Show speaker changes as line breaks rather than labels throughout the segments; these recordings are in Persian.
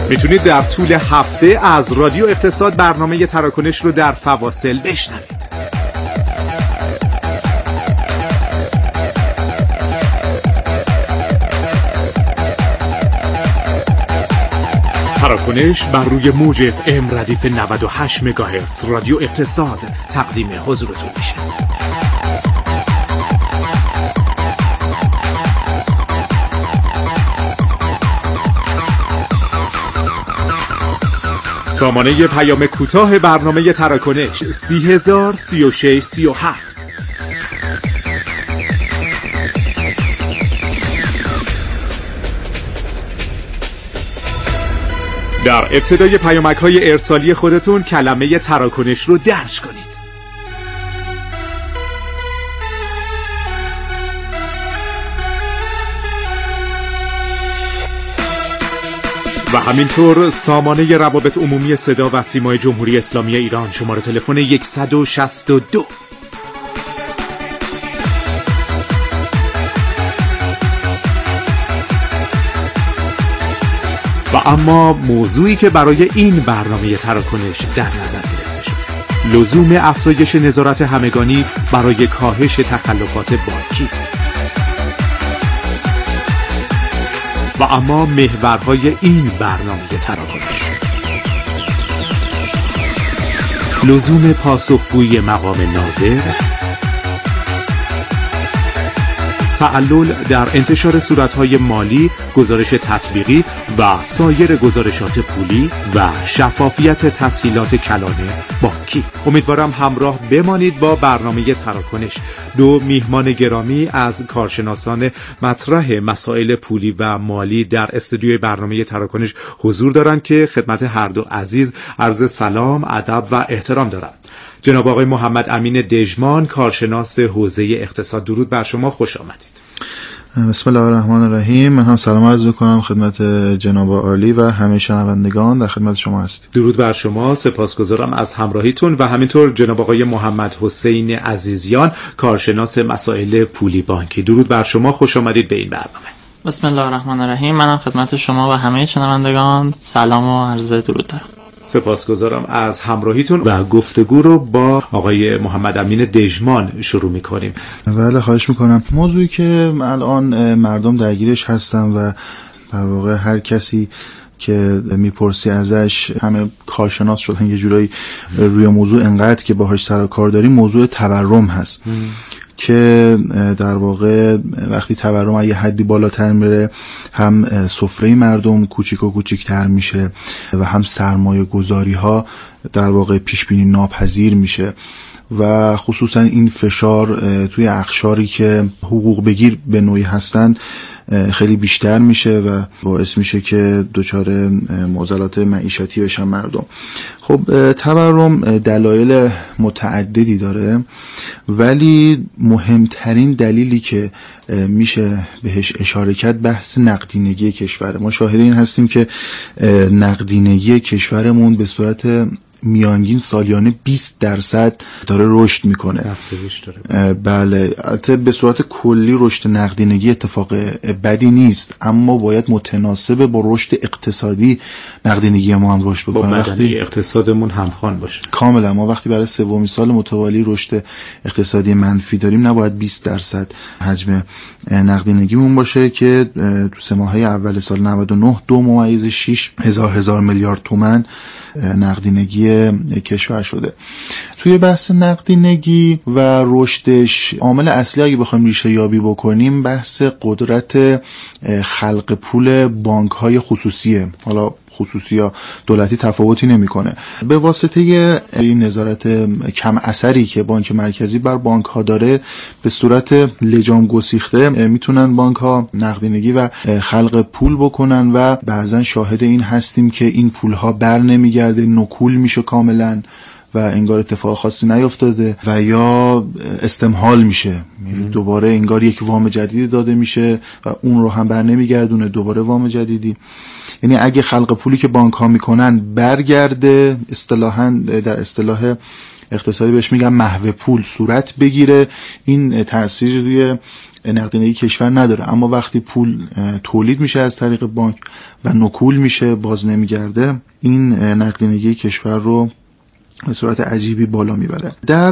میتونید در طول هفته از رادیو اقتصاد برنامه تراکنش رو در فواصل بشنوید. تراکنش بر روی موج FM ردیف 98 مگاهرتز رادیو اقتصاد تقدیم حضورتون میشه. سامانه پیام کوتاه برنامه تراکنش 3003637. در ابتدای پیامک‌های ارسالی خودتون کلمه تراکنش رو درج کنید. و همینطور سامانه روابط عمومی صدا و سیمای جمهوری اسلامی ایران شماره تلفن 162. و اما موضوعی که برای این برنامه تراکنش در نظر گرفته شده لزوم افزایش نظارت همگانی برای کاهش تخلفات بانکی و اما محورهای این برنامه تراکنش: لزوم پاسخگویی مقام ناظر، تعلل در انتشار صورتهای مالی، گزارش تطبیقی و سایر گزارشات پولی و شفافیت تسهیلات کلان بانکی. امیدوارم همراه بمانید با برنامه تراکنش. دو میهمان گرامی از کارشناسان مطرح مسائل پولی و مالی در استودیوی برنامه تراکنش حضور دارند که خدمت هر دو عزیز عرض سلام، ادب و احترام دارم. جناب آقای محمد امین دژمان، کارشناس حوزه اقتصاد، درود بر شما، خوش آمدید.
بسم الله الرحمن الرحیم. من هم سلام عرض می‌کنم خدمت جناب عالی و همه شنوندگان در خدمت شما هستیم.
درود بر شما، سپاسگزارم از همراهیتون. و همینطور جناب آقای محمد حسین عزیزیان، کارشناس مسائل پولی بانکی، درود بر شما، خوش آمدید به این برنامه.
بسم الله الرحمن الرحیم. منم خدمت شما و همه شنوندگان سلام و عرض درود دارم.
سپاسگزارم از همراهیتون و گفتگو رو با آقای محمد امین دژمان شروع می‌کنیم.
بله، خواهش می‌کنم. موضوعی که الان مردم درگیرش هستن و در واقع هر کسی که میپرسی ازش همه کارشناس شدن یه جورایی روی موضوع انقدر که باهاش سر و کار داریم، موضوع تورم هست که در واقع وقتی تورم از یه حدی بالاتر میره هم سفره مردم کوچیک و کوچیک‌تر میشه و هم سرمایه گذاری ها در واقع پیش بینی ناپذیر میشه و خصوصا این فشار توی اقشاری که حقوق بگیر به نوعی هستن خیلی بیشتر میشه و باعث میشه که دچار معضلات معیشتی بشن مردم. خب تورم دلایل متعددی داره، ولی مهمترین دلیلی که میشه بهش اشاره کرد بحث نقدینگی کشور. ما شاهد این هستیم که نقدینگی کشورمون به صورت میانگین سالیانه 20% داره رشد میکنه.
افزایش داره.
بله، البته به صورت کلی رشد نقدینگی اتفاق بدی نیست، اما باید متناسب با رشد اقتصادی نقدینگی ما هم رشد بکنه.
با بدنه اقتصادمون همخوان باشه.
کاملا. ما وقتی برای سومین سال متوالی رشد اقتصادی منفی داریم نباید 20% حجم نقدینگیمون باشه که تو 3 ماهه اول سال 99 2.6 هزار میلیارد تومان نقدینگی کشور شده. توی بحث نقدینگی و رشدش عامل اصلی اگه بخوایم ریشه یابی بکنیم بحث قدرت خلق پول بانک‌های خصوصیه. حالا خصوصی یا دولتی تفاوتی نمیکنه. به واسطه این نظارت کم اثری که بانک مرکزی بر بانک ها داره، به صورت لجام گسیخته میتونن بانک ها نقدینگی و خلق پول بکنن و بعضا شاهد این هستیم که این پول ها بر نمیگرده، نکول میشه کاملا و انگار اتفاق خاصی نیفتاده و یا استمهال میشه، دوباره انگار یک وام جدیدی داده میشه و اون رو هم بر نمیگردونه، دوباره وام جدیدی. یعنی اگه خلق پولی که بانک ها میکنن برگرده، اصطلاحاً در اصطلاح اقتصادی بهش میگن محو پول صورت بگیره، این تأثیری روی نقدینگی کشور نداره. اما وقتی پول تولید میشه از طریق بانک و نکول میشه، باز نمیگرده، این نقدینگی کشور رو به صورت عجیبی بالا میبره. در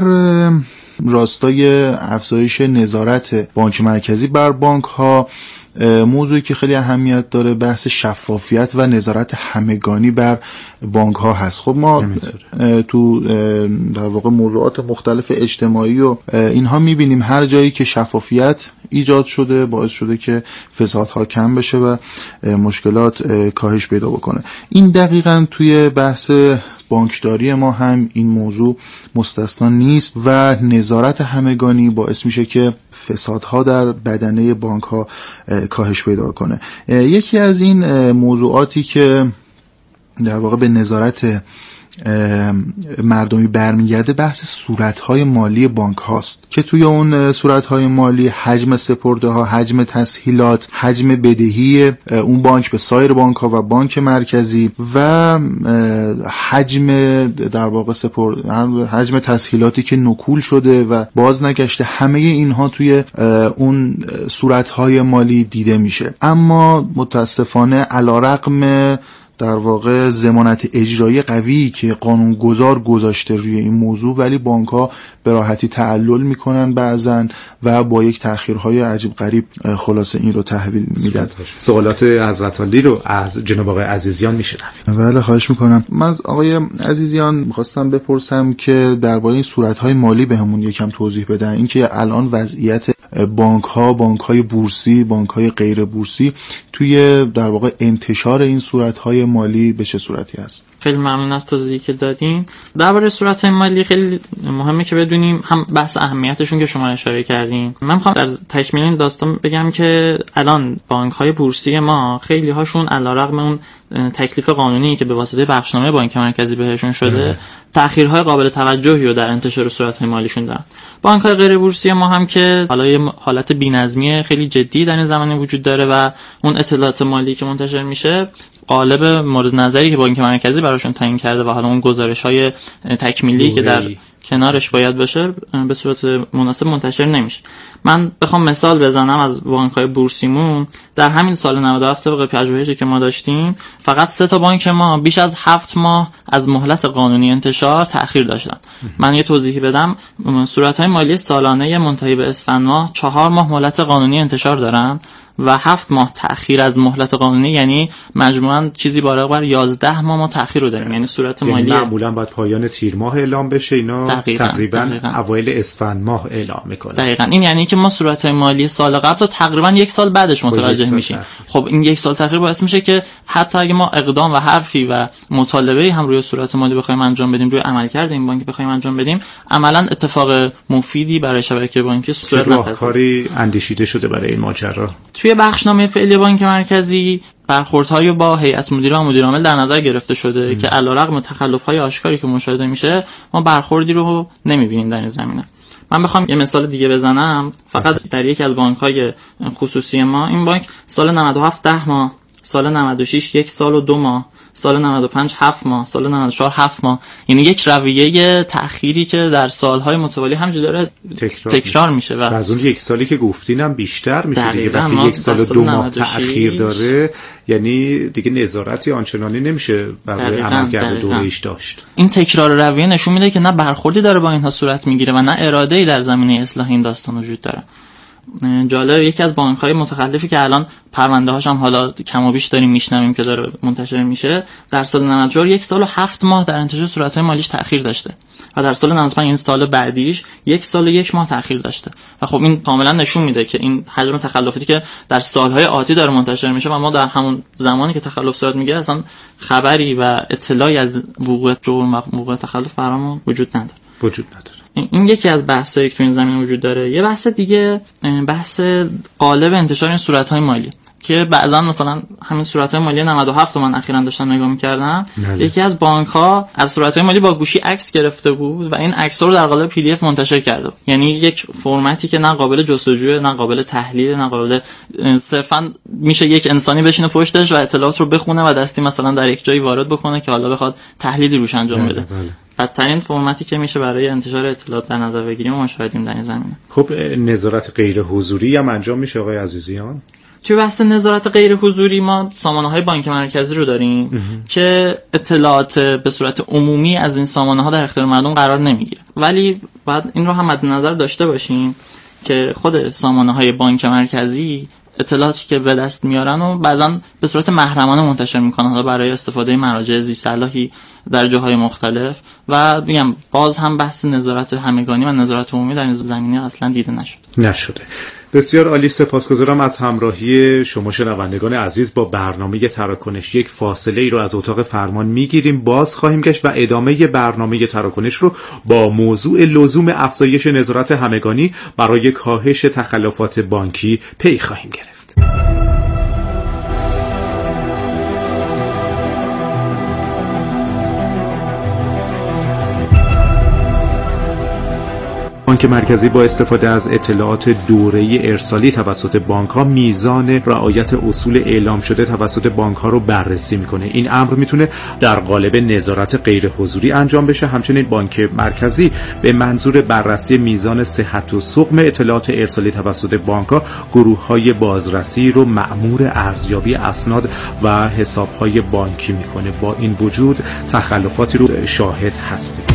راستای افزایش نظارت بانک مرکزی بر بانک ها، موضوعی که خیلی اهمیت داره بحث شفافیت و نظارت همگانی بر بانک ها هست. خب ما تو در واقع موضوعات مختلف اجتماعی و اینها میبینیم هر جایی که شفافیت ایجاد شده باعث شده که فسادها کم بشه و مشکلات کاهش پیدا بکنه. این دقیقاً توی بحث بانکداری ما هم این موضوع مستثنا نیست و نظارت همگانی باعث میشه که فسادها در بدنه بانک ها کاهش پیدا کنه. یکی از این موضوعاتی که در واقع به نظارت مردمی برمیگرده بحث صورتهای مالی بانک هاست که توی اون صورتهای مالی حجم سپرده ها، حجم تسهیلات، حجم بدهی اون بانک به سایر بانک ها و بانک مرکزی و حجم در واقع حجم تسهیلاتی که نکول شده و باز نگشته، همه اینها توی اون صورتهای مالی دیده میشه. اما متاسفانه علیرغم در واقع ضمانت اجرایی قوی که قانونگذار گذاشته روی این موضوع، ولی بانک‌ها به راحتی تعلل میکنن بعضن و با یک تأخیرهای عجیب غریب خلاصه این رو تحویل میدن.
سوالات حضرت عالی رو از جناب آقای عزیزیان میشنویم.
بله خواهش میکنم. من از آقای عزیزیان میخواستم بپرسم که درباره این صورت‌های مالی بهمون یکم توضیح بدن. اینکه الان وضعیت بانک‌های بورسی، بانک‌های غیر بورسی توی در واقع انتشار این صورت‌های مالی به چه صورتی هست؟
خیلی ممنون از توضیحی که دادین. درباره صورت‌های مالی خیلی مهمه که بدونیم، هم بحث اهمیتشون که شما اشاره کردین. من می‌خوام در تکمیل این داستان بگم که الان بانک‌های بورسی ما خیلی هاشون علیرغم اون تکلیف قانونی که به واسطه بخشنامه بانک مرکزی بهشون شده، تأخیرهای قابل توجهی رو در انتشار صورت‌های مالیشون دارن. بانک‌های غیر بورسی ما هم که حالا یه حالت بی‌نظمی خیلی جدی در این زمانه وجود داره و اون اطلاعات مالی که منتشر میشه قالب مورد نظری که بانک مرکزی براشون تعیین کرده و حالا اون گزارش‌های تکمیلی که در کنارش باید باشه به صورت مناسب منتشر نمیشه. من بخوام مثال بزنم از بانک‌های بورسیمون، در همین سال 97 طبق پژوهشی که ما داشتیم فقط 3 تا بانک ما بیش از 7 ماه از مهلت قانونی انتشار تأخیر داشتن. من یه توضیحی بدم، صورت‌های مالی سالانه منتهی به اسفند ماه 4 ماه مهلت قانونی انتشار دارن و 7 ماه تأخیر از مهلت قانونی، یعنی مجموعاً چیزی بالغ بر 11 ماه ما تأخیر رو داریم. یعنی صورت مالی
معمولاً باید پایان تیر ماه اعلام بشه، اینا تقریباً اوایل اسفند ماه اعلام میکنن.
دقیقاً این یعنی که ما صورت مالی سال قبل رو تقریباً 1 سال بعدش متوجه میشیم. خب این 1 سال تأخیر باعث میشه که حتی اگه ما اقدام و حرفی و مطالبه‌ای هم روی صورت مالی بخوایم انجام بدیم، روی عملکرد این بانک بخوایم انجام بدیم، عملاً اتفاق مفیدی برای شبکه بانکی صورت نمیگیره.
راهکاری اندیشیده شده برای این ماجرا.
توی بخشنامه فعلی بانک مرکزی برخوردهای با هیئت مدیره و مدیر عامل در نظر گرفته شده که علیرغم تخلف‌های آشکاری که مشاهده میشه، ما برخوردی رو نمیبینیم در این زمینه. من بخوام یه مثال دیگه بزنم، فقط در یکی از بانک‌های خصوصی ما، این بانک سال 97 10 ماه، سال 96 1 سال و 2 ماه، سال 95 7 ماه، سال 94 7 ماه، یعنی یک رویه تأخیری که در سالهای متوالی همینجوری داره تکرار میشه و
از اون 1 سالی که گفتینم بیشتر میشه دیگه. وقتی 1 سال و 2 ماه تأخیر داره، یعنی دیگه نظارتی آنچنانی نمیشه برای عملکرد دوره‌ایش داشت.
این تکرار رویه نشون میده که نه برخوردی داره با اینها صورت میگیره و نه اراده‌ای در زمینه اصلاح این داستان وجود داره. جالب، یکی از بانک‌های متخلفی که الان پرونده‌هاش هم حالا کم و بیش داریم میشنویم که داره منتشر میشه، در سال 94 1 سال و 7 ماه در انتشار صورت‌های مالیش تأخیر داشته و در سال 95 این سال بعدیش 1 سال و 1 ماه تأخیر داشته و خب این کاملا نشون میده که این حجم تخلفاتی که در سال‌های آتی داره منتشر میشه و ما در همون زمانی که تخلف صورت میگیره اصلا خبری و اطلاعی از وقوع جرم و وقوع تخلف برامون وجود نداره. این یکی از بحثایی که تو این زمینه وجود داره. یه بحث دیگه، بحث قالب انتشار این صورت‌های مالی که بعضا مثلا همین صورت‌های مالی 97 من اخیراً داشتم نگاه می‌کردم، یکی از بانک‌ها از صورت‌های مالی با گوشی عکس گرفته بود و این عکس‌ها رو در قالب PDF منتشر کرده بود. یعنی یک فرمتی که نه قابل جستجو، نه قابل تحلیل، نه قابل، صرفاً میشه یک انسانی بشینه پشتش و اطلاعات رو بخونه و دستی مثلا در یک جایی وارد بکنه که حالا بخواد تحلیلی روش انجام بده. بدترین فرمتی که میشه برای انتشار اطلاعات در نظر بگیریم و مشاهدیم در این زمینه.
خب نظارت غیر حضوری هم انجام میشه آقای عزیزیان؟
توی بحث نظارت غیر حضوری ما سامانه‌های بانک مرکزی رو داریم که اطلاعات به صورت عمومی از این سامانه‌ها در اختیار مردم قرار نمیگیره، ولی بعد این رو هم مد نظر داشته باشیم که خود سامانه‌های بانک مرکزی اطلاعاتی که به دست میارن و بعضا به صورت محرمانه منتشر میکنن حالا برای استفاده مراجع ذی صلاحی در جاهای مختلف و میگم باز هم بحث نظارت همگانی و نظارت عمومی در این زمینه اصلا دیده نشده.
بسیار عالی، سپاسگزارم از همراهی شما شنوندگان عزیز با برنامه تراکنش. یک فاصله ای رو از اتاق فرمان میگیریم، باز خواهیم گشت و ادامه برنامه تراکنش رو با موضوع لزوم افزایش نظارت همگانی برای کاهش تخلفات بانکی پی خواهیم گرفت. بانک مرکزی با استفاده از اطلاعات دوره‌ای ارسالی توسط بانک‌ها میزان رعایت اصول اعلام شده توسط بانک‌ها رو بررسی می‌کنه. این امر میتونه در قالب نظارت غیر حضوری انجام بشه. همچنین بانک مرکزی به منظور بررسی میزان صحت و سقم اطلاعات ارسالی توسط بانک‌ها گروه‌های بازرسی رو مأمور ارزیابی اسناد و حساب‌های بانکی می‌کنه. با این وجود تخلفاتی رو شاهد هستیم.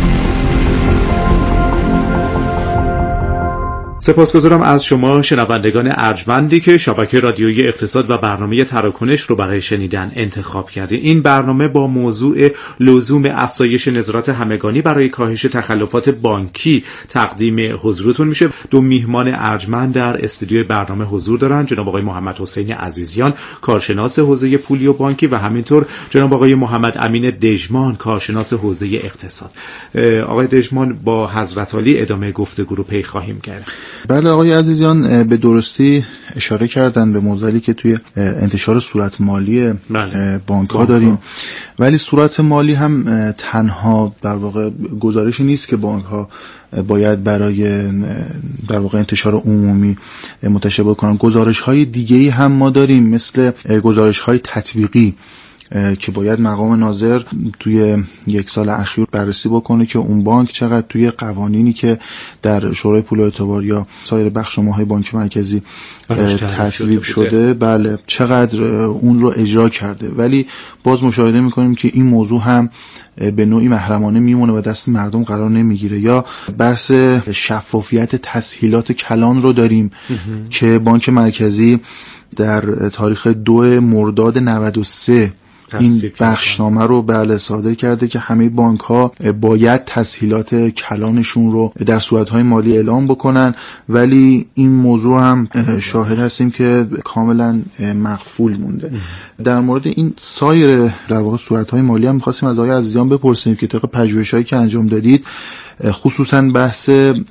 سپاسگزارم از شما شنوندگان ارجمندی که شبکه رادیویی اقتصاد و برنامه تراکنش رو برای شنیدن انتخاب کردید. این برنامه با موضوع لزوم افزایش نظارت همگانی برای کاهش تخلفات بانکی تقدیم حضورتون میشه. دو میهمان ارجمند در استودیوی برنامه حضور دارن، جناب آقای محمد حسین عزیزیان، کارشناس حوزه پولی و بانکی، و همینطور جناب آقای محمد امین دژمان، کارشناس حوزه اقتصاد. آقای دژمان، با حضرت عالی ادامه گفتگو رو پی خواهیم کرد.
بله آقای عزیزیان به درستی اشاره کردن به موضوعی که توی انتشار صورت مالی بانک ها داریم، ولی صورت مالی هم تنها در واقع گزارشی نیست که بانک ها باید برای در واقع انتشار عمومی منتشر بکنن. گزارش های دیگه‌ای هم ما داریم، مثل گزارش های تطبیقی که باید مقام ناظر توی یک سال اخیر بررسی بکنه که اون بانک چقدر توی قوانینی که در شورای پول و اعتبار یا سایر بخش ماهای بانک مرکزی تصویب شده بله چقدر اون رو اجرا کرده. ولی باز مشاهده میکنیم که این موضوع هم به نوعی محرمانه میمونه و دست مردم قرار نمیگیره. یا بحث شفافیت تسهیلات کلان رو داریم که بانک مرکزی در تاریخ 2 مرداد 93 این بخشنامه رو بله صادر کرده که همه بانک ها باید تسهیلات کلانشون رو در صورتهای مالی اعلام بکنن، ولی این موضوع هم شاهد هستیم که کاملا مغفول مونده. در مورد این سایر در واقع صورتهای مالی هم می‌خواستیم از آقای عزیزیان بپرسیم که طبق پژوهش‌هایی که انجام دادید خصوصا بحث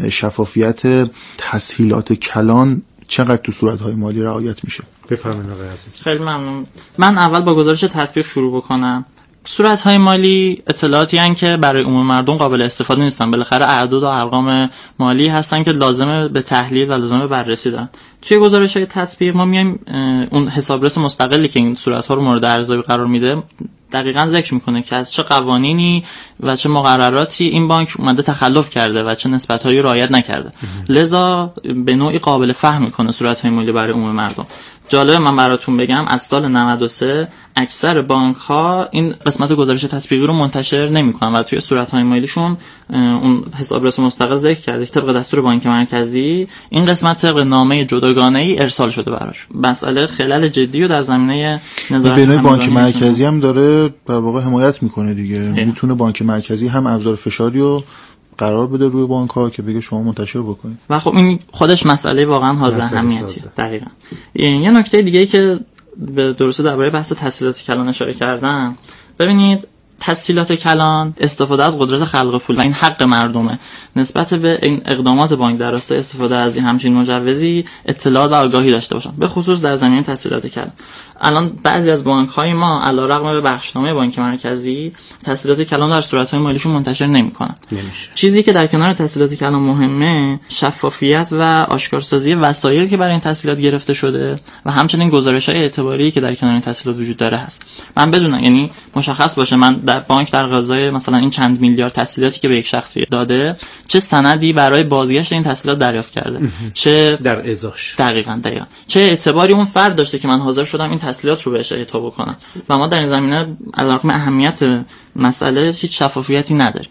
شفافیت تسهیلات کلان چقدر تو صورتهای مالی رعایت میشه.
بفرمایید آقای عزیز.
خیلی ممنون. من اول با گزارش تطبیق شروع بکنم. صورتهای مالی اطلاعاتی هستند که برای عموم مردم قابل استفاده نیستن. بالاخره اعداد و ارقام مالی هستن که لازمه به تحلیل و لازمه به بررسی دارن. توی گزارش‌های تطبیق ما میایم اون حسابرس مستقلی که این صورت‌ها رو مورد ارزیابی قرار میده دقیقاً ذکر میکنه که از چه قوانینی و چه مقرراتی این بانک اومده تخلف کرده و چه نسبت‌هایی رعایت نکرده. لذا به نوعی قابل فهم میکنه صورت‌های مالی برای عموم مردم. جالب من براتون بگم از سال 93 اکثر بانک‌ها این قسمت گزارش تطبیقی رو منتشر نمی‌کنن و توی صورت‌های مالیشون اون حسابرس مستقل ذکر کرده که طبق دستور بانک مرکزی این قسمت طبق نامه جداگانه‌ای ارسال شده براش. مسئله خلل جدی رو در زمینه نظارت
بین بانک مرکزی هم داره در واقع حمایت می‌کنه دیگه. میتونه بانک مرکزی هم ابزار فشاری رو قرار بده روی بانک ها که بگه شما منتشر بکنید و
خب این خودش مسئله واقعا حائز اهمیتی. دقیقاً. یه نکته دیگه‌ای که به درسته درباره بحث تسهیلات کلان اشاره کردم، ببینید تسهیلات کلان استفاده از قدرت خلق پول و این حق مردمه. نسبت به این اقدامات بانک در راستای استفاده از این همچین مجوزی اطلاعات و آگاهی داشته باشن، به خصوص در زمینه تسهیلات کلان. الان بعضی از بانک‌های ما علیرغم به بخشنامه بانک مرکزی تسهیلات کلان در صورت‌های مالیشون منتشر نمی‌کنن. چیزی که در کنار تسهیلات کلان مهمه شفافیت و آشکارسازی وسایلی که برای این تسهیلات گرفته شده و همچنین گزارش‌های اعتباری که در کنار این تسهیلات وجود داره هست. من بدونم یعنی مشخص باشه من در بانک در قضای مثلا این چند میلیارد تسهیلاتی که به یک شخصی داده چه سندی برای بازگشت این تسهیلات دریافت کرده، چه
در ازاش
دقیقاً چه اعتباری اون فرد داشته که من حاضر شدم این تسهیلات رو بهش اعطا بکنم. و ما در این زمینه علیرغم اهمیت مسئله هیچ شفافیتی نداریم.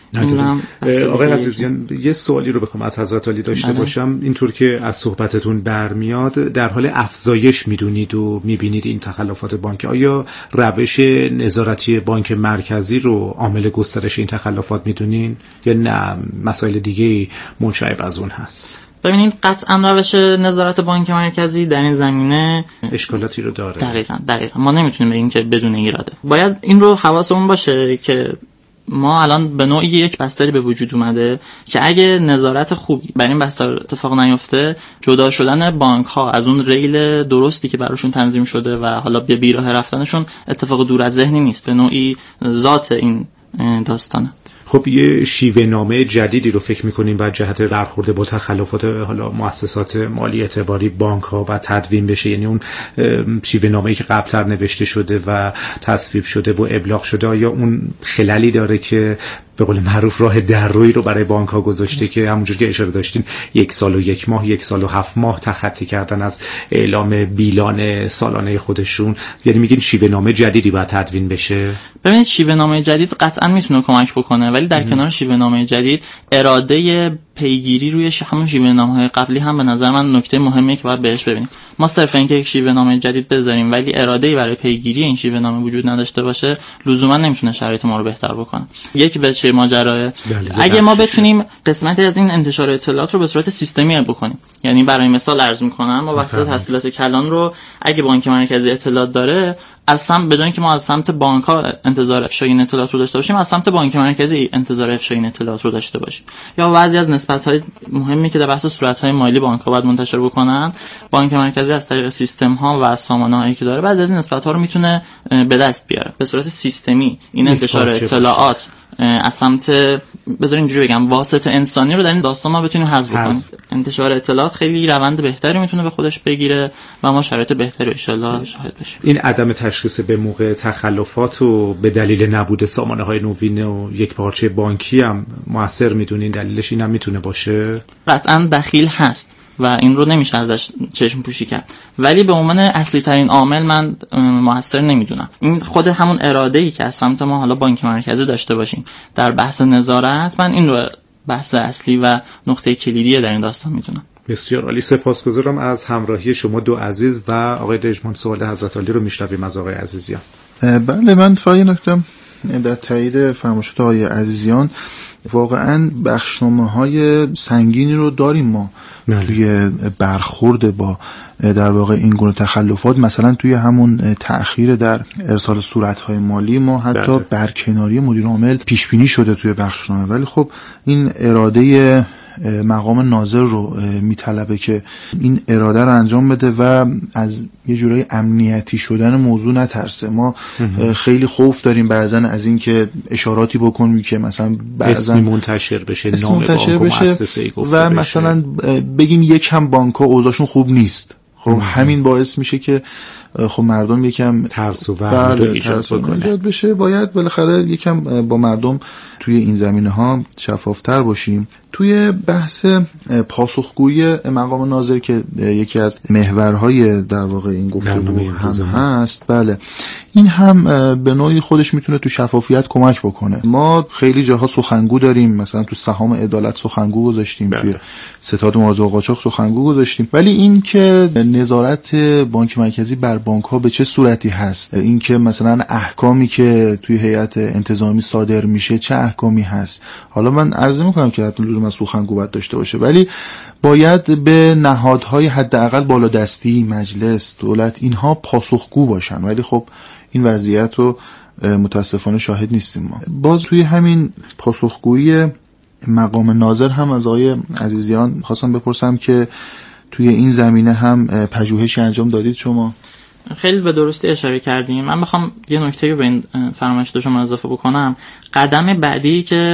آقای عزیزیان، یه سوالی رو بخوام از حضرت عالی داشته باشم. اینطور که از صحبتتون برمیاد در حال افزایش میدونید و میبینید این تخلفات بانکی. آیا روش نظارتی بانک مرکزی رو عامل گسترش این تخلفات میدونین یا نه مسائل دیگه منشعب از اون هست؟
ببینید قطعا روش نظارت بانک مرکزی در این زمینه
اشکالاتی رو داره.
دقیقاً ما نمیتونیم بگیم که بدون ایراده. باید این رو حواسمون باشه که ما الان به نوعی یک بستری به وجود اومده که اگه نظارت خوبی بر این بستر اتفاق نیفته، جدا شدن بانک ها از اون ریل درستی که براشون تنظیم شده و حالا به بیراه رفتنشون اتفاق دور از ذهنی نیست. به نوعی ذات این داستانه.
خب یه شیوه نامه جدیدی رو فکر می‌کنیم بعد جهت برخورد با تخلفات حالا مؤسسات مالی اعتباری بانک ها و تدوین بشه، یعنی اون شیوه نامه‌ای که قبل‌تر نوشته شده و تصویب شده و ابلاغ شده، آیا اون خللی داره که به قول معروف راه دررویی رو برای بانک ها گذاشته که همونجور که اشاره داشتین 1 سال و 1 ماه 1 سال و 7 ماه تخطی کردن از اعلام بیلان سالانه خودشون؟ یعنی میگین شیوه نامه جدیدی باید تدوین بشه؟
ببینید شیوه نامه جدید قطعا میتونه کمک بکنه، ولی در کنار شیوه نامه جدید اراده پیگیری روی همون شیوه نامه‌های قبلی هم به نظر من نکته مهمه که باید بهش ببینیم. ما صرف اینکه یک شیوه نامه جدید بذاریم ولی اراده‌ای برای پیگیری این شیوه نامه وجود نداشته باشه، لزوما نمیتونه شرایط ما رو بهتر بکنه. یک وجه ماجرا اگه ما بتونیم قسمتی از این انتشار اطلاعات رو به صورت سیستمی بکنیم، یعنی برای مثال عرض می‌کنم ما بحث تسهیلات کلان رو اگه بانک مرکزی اطلاعات داره، از سمت به جای اینکه ما از سمت بانک‌ها انتظار افشای این اطلاعات رو داشته باشیم، از سمت بانک مرکزی انتظار افشای این اطلاعات رو داشته باشیم. یا بعضی از نسبت‌های مهمی که در بحث صورت‌های مالی بانک‌ها باید منتشر بکنن، بانک مرکزی از طریق سیستم‌ها و سامانه‌هایی که داره بعضی از این نسبت‌ها رو میتونه به دست بیاره. به صورت سیستمی این انتشار اطلاعات از سمت بذار اینجوری بگم واسطه انسانی رو در این داستان ما بتونیم حذف کنیم. انتشار اطلاعات خیلی روند بهتری میتونه به خودش بگیره و ما شرایط بهتری ان شاءالله شاهد بشیم.
این عدم تشخیص به موقع تخلفات و به دلیل نبود سامانه‌های نوین و یک پارچه بانکی هم موثر میدونین دلیلش این هم میتونه باشه؟
قطعا دخیل هست و این رو نمیشه ازش چشم پوشی کرد، ولی به عنوان اصلی ترین عامل من موثر نمیدونم. این خود همون اراده‌ای که از سمت ما حالا بانک مرکزی داشته باشیم در بحث نظارت، من این رو بحث اصلی و نقطه کلیدی در این داستان میدونم.
بسیار عالی، سپاسگزارم از همراهی شما دو عزیز و آقای دژمان. سوال حضرت عالی رو میشنویم از آقای عزیزیان.
بله، من فقط نکته در تایید فرمایشات آقای عزیزیان، واقعا بخشنامه‌های سنگینی رو داریم ما توی برخورد با در واقع این گونه تخلفات. مثلا توی همون تأخیر در ارسال صورت‌های مالی ما حتی برکناری مدیر عامل پیش بینی شده توی بخشنامه، ولی خب این اراده مقام ناظر رو میطلبه که این اراده رو انجام بده و از یه جورایی امنیتی شدن موضوع نترسه. ما خیلی خوف داریم بعضا از این که اشاراتی بکنیم که مثلا
اسمی منتشر بشه، نام بانک و مؤسسه‌ای گفته
و مثلا بگیم یکم بانک‌ها اوضاعشون خوب نیست. خب همین باعث میشه که خب مردم یکم
ترس و وهم
ایجاد بشه. باید بالاخره یکم با مردم توی این زمینه‌ها شفافتر باشیم. توی بحث پاسخگویی مقام ناظر که یکی از محورهای در واقع این گفتگو هم هست، بله، این هم به نوعی خودش میتونه تو شفافیت کمک بکنه. ما خیلی جاها سخنگو داریم، مثلا تو سهام عدالت سخنگو گذاشتیم، توی ستاد مبارزه با قاچاق سخنگو گذاشتیم، ولی این که نظارت بانک مرکزی بر بانک ها به چه صورتی هست، این که مثلا احکامی که توی هیئت انتظامی صادر میشه چه احکامی هست، حالا من عرض میکنم که حتی لزوما سخنگو باید داشته باشه، ولی باید به نهادهای حداقل بالادستی، مجلس، دولت، اینها پاسخگو باشن، ولی خب این وضعیت رو متاسفانه شاهد نیستیم ما. باز توی همین پاسخگویی مقام ناظر هم از آقای عزیزیان خواستم بپرسم که توی این زمینه هم پژوهشی انجام دادید شما؟
خیلی به درستی اشاره کردیم. من میخوام یه نکته رو به این فرمایش شما اضافه بکنم. قدم بعدی که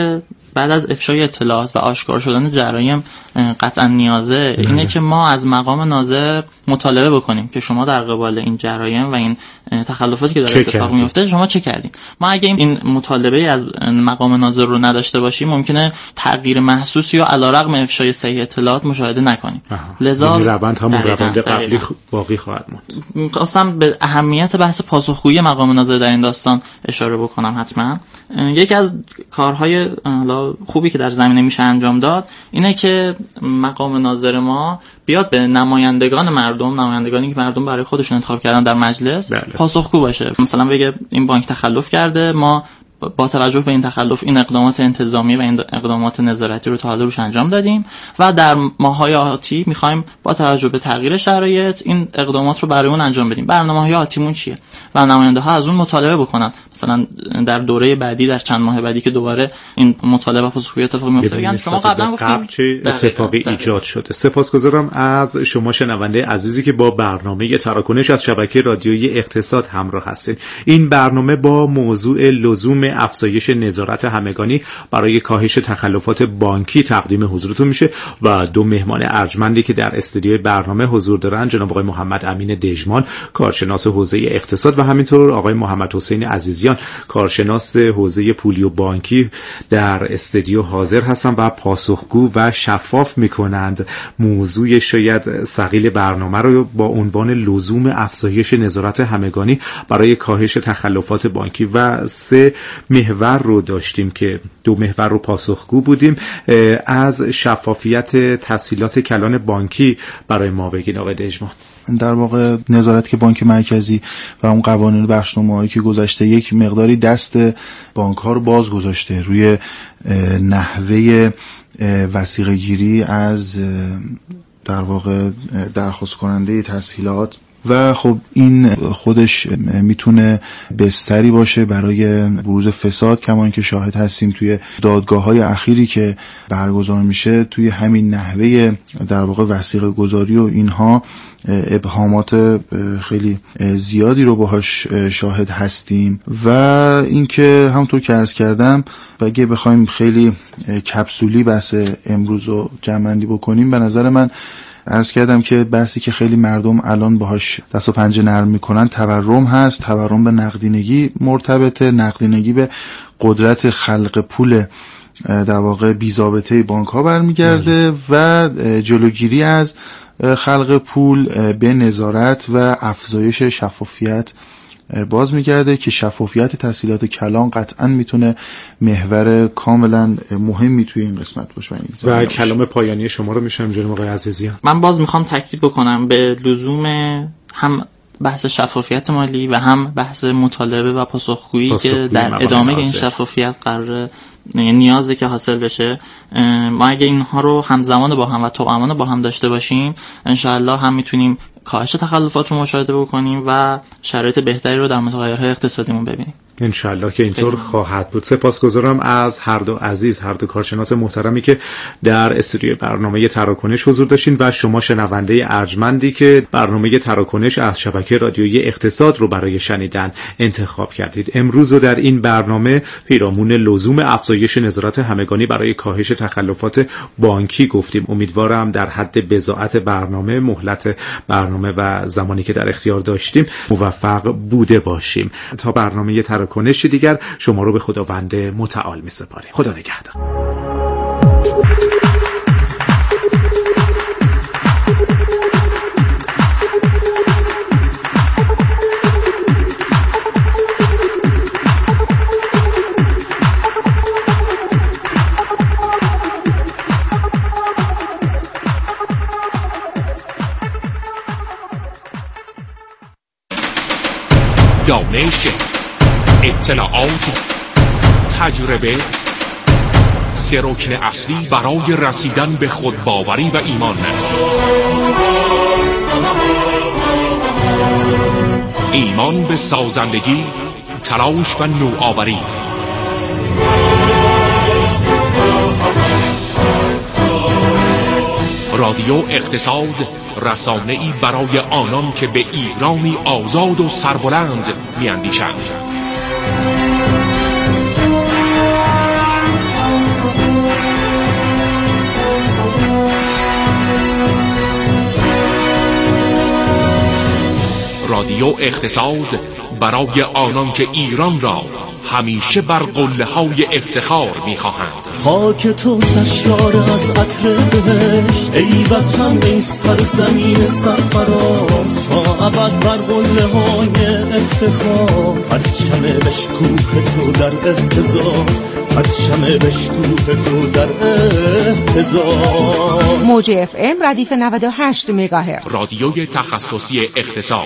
بعد از افشای اطلاعات و آشکار شدن جرایم قطعا نیازه اینه که ما از مقام ناظر مطالبه بکنیم که شما در قبال این جرایم و این تخلفاتی که داره اتفاق میفته شما چه کردین. ما اگه این مطالبه از مقام ناظر رو نداشته باشیم ممکنه تغییر محسوسی و علیرغم افشای صحیح اطلاعات مشاهده نکنیم.
لذا روند همون روند قبلی باقی خواهد موند.
خواستم به اهمیت بحث پاسخگویی مقام ناظر در این داستان اشاره بکنم. حتما یکی از کارهای خوبی که در زمینه میشه انجام داد اینه که مقام ناظر ما بیاد به نمایندگانی که مردم برای خودشون انتخاب کردن در مجلس پاسخگو باشه. مثلا بگه این بانک تخلف کرده، ما با توجه به این تخلف این اقدامات انتظامی و این اقدامات نظارتی رو تا حالا روش انجام دادیم و در ماه‌های آتی می‌خوایم با توجه به تغییر شرایط این اقدامات رو برای اون انجام بدیم. برنامه‌های آتیمون چیه؟ و نماینده‌ها از اون مطالبه بکنن. مثلا در دوره بعدی، در چند ماه بعدی که دوباره این مطالبه پاسخگویی اتفاق میفته بگن شما قبلا گفتیم
چه اتفاقی ایجاد شده. سپاسگزارم از شما شنونده عزیزی که با برنامه تراکنش از شبکه رادیویی اقتصاد همراه هستید. این برنامه با موضوع لزوم افزایش نظارت همگانی برای کاهش تخلفات بانکی تقدیم حضورتون میشه و دو مهمان ارجمندی که در استودیوی برنامه حضور دارن جناب آقای محمد امین دژمان کارشناس حوزه اقتصاد و همینطور آقای محمد حسین عزیزیان کارشناس حوزه پولی و بانکی در استودیو حاضر هستن و پاسخگو و شفاف میکنند موضوع شاید ثقیل برنامه رو با عنوان لزوم افزایش نظارت همگانی برای کاهش تخلفات بانکی و سه محور رو داشتیم که دو محور رو پاسخگو بودیم. از شفافیت تسهیلات کلان بانکی برای ما بگین آقای دژمان.
در واقع نظارت که بانک مرکزی و اون قوانین بخشنامه‌هایی که گذاشته یک مقداری دست بانک‌ها رو باز گذاشته روی نحوه وثیقه گیری از در واقع درخواست کننده تسهیلات و خب این خودش میتونه بستری باشه برای بروز فساد، کما اینکه شاهد هستیم توی دادگاه‌های اخیری که برگزار میشه توی همین نحوه در واقع وثیقه گذاری و اینها ابهامات خیلی زیادی رو باهاش شاهد هستیم و اینکه همونطور که عرض کردم و اگه بخوایم خیلی کپسولی بحث امروز رو جمع‌بندی بکنیم، به نظر من عرض کردم که بحثی که خیلی مردم الان باهاش دست و پنجه نرم میکنن تورم هست. تورم به نقدینگی مرتبطه، نقدینگی به قدرت خلق پول در واقع بی‌ضابطه بانک ها برمیگرده و جلوگیری از خلق پول به نظارت و افزایش شفافیت باز میگرده که شفافیت تسهیلات کلان قطعا میتونه محور کاملا مهمی توی این قسمت باشه.
و کلام پایانی شما رو میشم جناب آقای عزیزیان.
من باز میخوام تاکید بکنم به لزوم هم بحث شفافیت مالی و هم بحث مطالبه و پاسخگویی که در ادامه این شفافیت قرار نیازه که حاصل بشه. ما اگه اینها رو همزمان با هم و توأمان با هم داشته باشیم انشاءالله هم میتونیم کاهش تخلفات رو مشاهده بکنیم و شرایط بهتری رو در متغیرهای اقتصادیمون ببینیم.
انشالله که اینطور خواهد بود. سپاسگزارم از هر دو عزیز، هر دو کارشناس محترمی که در استودیوی برنامه تراکنش حضور داشتین و شما شنونده ارجمندی که برنامه تراکنش از شبکه رادیویی اقتصاد رو برای شنیدن انتخاب کردید. امروز رو در این برنامه پیرامون لزوم افزایش نظارت همگانی برای کاهش تخلفات بانکی گفتیم. امیدوارم در حد بضاعت برنامه، مهلت برنامه و زمانی که در اختیار داشتیم موفق بوده باشیم. تا برنامه تراکنش دیگر شما رو به خداوند متعال می‌سپاریم. خدا نگهدار.
دانش، اطلاعات، تجربه، سه رکن اصلی برای رسیدن به خودباوری و ایمان. ایمان به سازندگی، تلاش و نوآوری. رادیو اقتصاد، رسانه‌ای برای آنان که به ایرانی آزاد و سربلند می‌اندیشند. رادیو اقتصاد برای آنان که ایران را همیشه بر قله‌های افتخار می‌خواهند.
خاک تو سرشار از عطر بهشت، ای وطن ای سرزمین سرفراز، تا ابد بر قله‌های افتخار، پرچم بشکوه تو در اهتزاز، پرچم بشکوه تو در اهتزاز.
موج اف ام ردیف 98 مگاهرتز،
رادیوی تخصصی اقتصاد.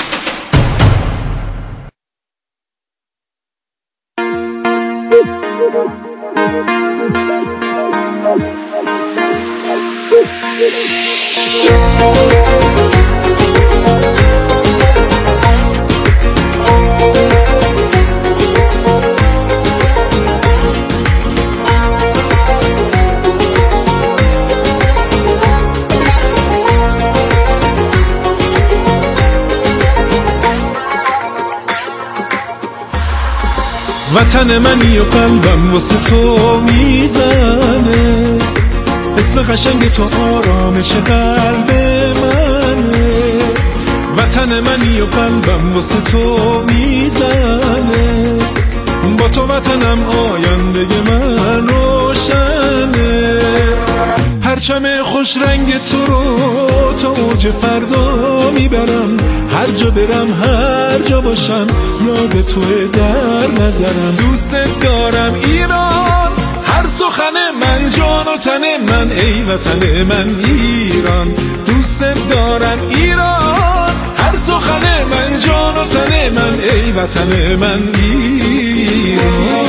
وطن منی و قلبم واسه تو میزنه، اسم قشنگ تو آرامش قلب منه. وطن منی و قلبم واسه تو میزنه، با تو وطنم آینده من روشنه. پرچم خوش رنگ تو رو تا اوج فردا میبرم، هر جا برم هر جا باشم یاد توی در نظرم. دوست دارم ایران، هر سخن من جان و تن من، ای وطن من ایران. دوست دارم ایران، هر سخن من جان و تن من، ای وطن من ایران.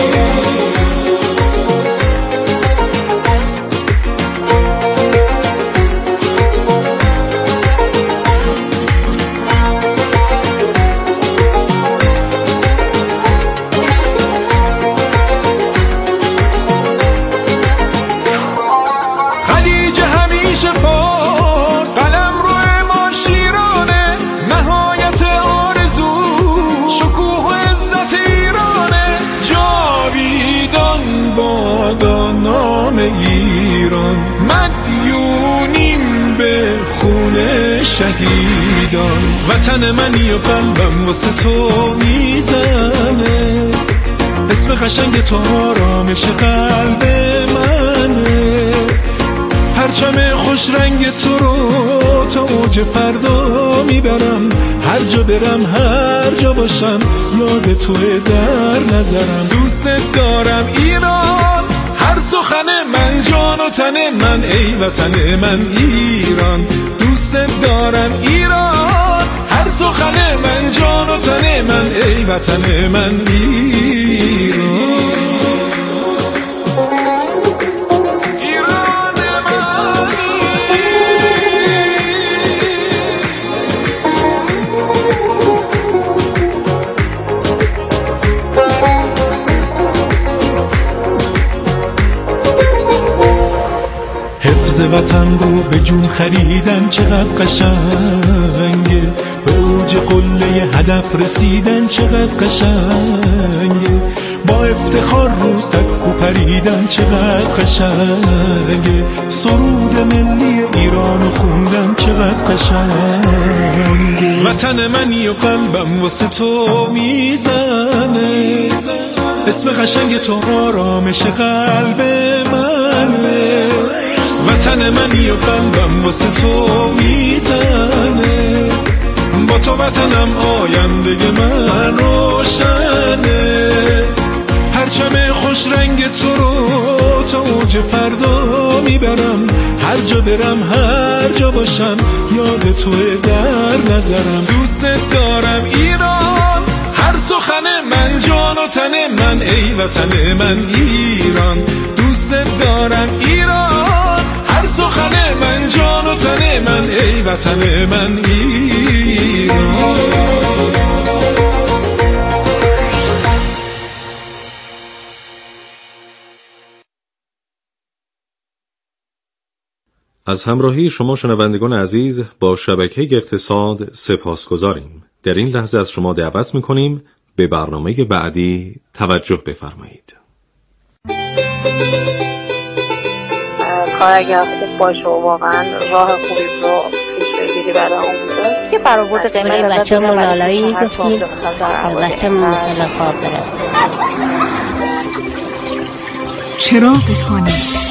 ایران مدیونیم به خون شهیدان. وطن منی و قلبم واسه تو میزنه، اسم قشنگ تو آرامش قلب منه. پرچم خوش رنگ تو رو تا اوج فردا میبرم، هر جا برم هر جا باشم یاد توی در نظرم. دوست دارم ایران، هر سخن من جان و تن من، ای وطن من ایران. دوست دارم ایران، هر سخن من جان و تن من، ای وطن من ایران. وطن رو به جون خریدن چقدر قشنگه، به اوج قله هدف رسیدن چقدر قشنگه، با افتخار رو سکو پریدن چقدر قشنگه، سرود ملی ایرانو خوندن چقدر قشنگه. وطن منی و قلبم واسه تو میزنه، اسم قشنگ تو آرامش قلب منه. وطن منی و قلبم واسه تو میزنه، با تو وطنم آینده من روشنه. پرچم خوش رنگ تو رو تا اوج فردا میبرم، هر جا برم هر جا باشم یاد توی در نظرم. دوست دارم ایران، هر سخن من جان و تن من، ای وطن من ایران. دوست دارم ایران، هر سخن من جان و تن من، ای وطن من ایران.
از همراهی شما شنوندگان عزیز با شبکه اقتصاد سپاسگزاریم. در این لحظه از شما دعوت می‌کنیم به برنامه بعدی توجه بفرمایید.
کار اگر خوب باشه و واقعا راه خوبی رو پیش بگیریم خیلی برای آموزش که برآورد قیمت
بچه ملالایی گفتیم البته مثلا خواب برم
چراغ خانه